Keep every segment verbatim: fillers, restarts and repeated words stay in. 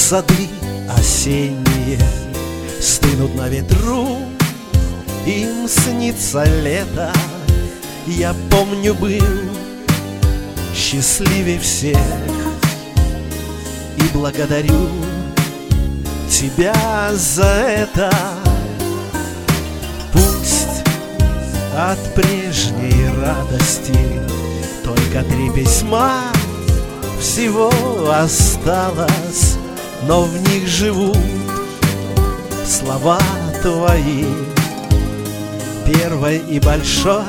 Сады осенние стынут на ветру, им снится лето. Я помню, был счастливей всех и благодарю тебя за это. Пусть от прежней радости только три письма всего осталось, но в них живут слова твои первой и большой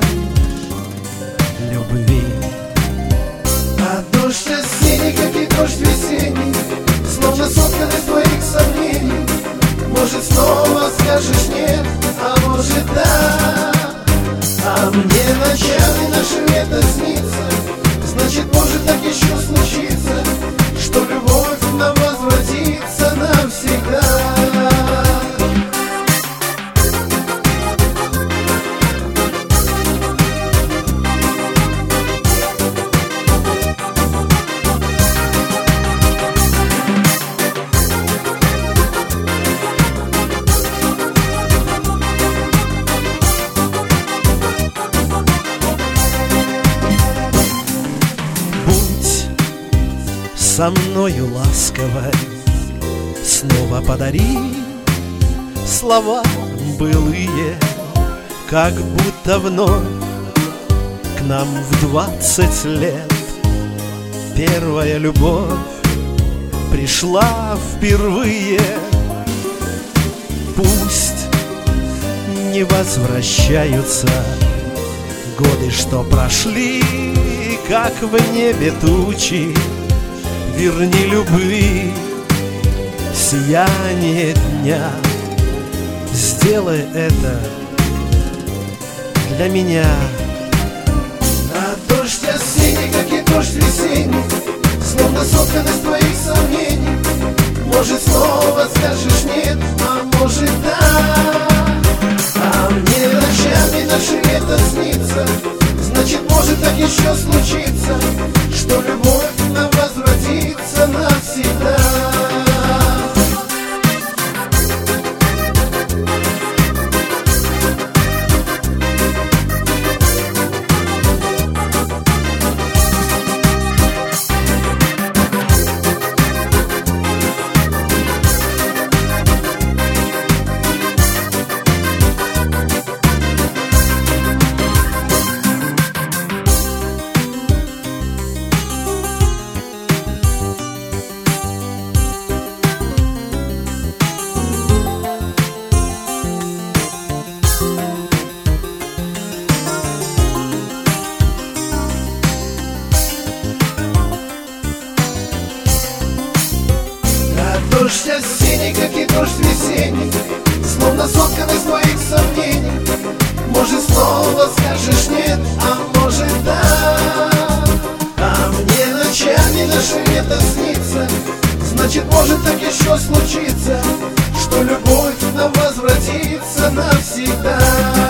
любви. А дождь осенний, как и дождь весенний, словно соткан из твоих сомнений. Может, снова скажешь нет, а может, да. А мне ночами нашим это снится. Значит, может, так еще случится, что любовь нам возвратится навсегда. Со мною ласковой снова подари слова былые, как будто вновь к нам в двадцать лет первая любовь пришла впервые. Пусть не возвращаются годы, что прошли, как в небе тучи. Верни любви сияние дня, сделай это для меня. А дождь осенний, как и дождь весенний, словно соткан из твоих сомнений. Может, снова скажешь нет, а может, да. А мне ночами нашим это снится. Значит, может, так еще случится, что любовь нам возвратится навсегда. Дождь осенний, как и дождь весенний, словно соткан из твоих сомнений. Может, снова скажешь нет, а может, да. А мне ночами нашим это снится. Значит, может, так еще случится, что любовь нам возвратится навсегда.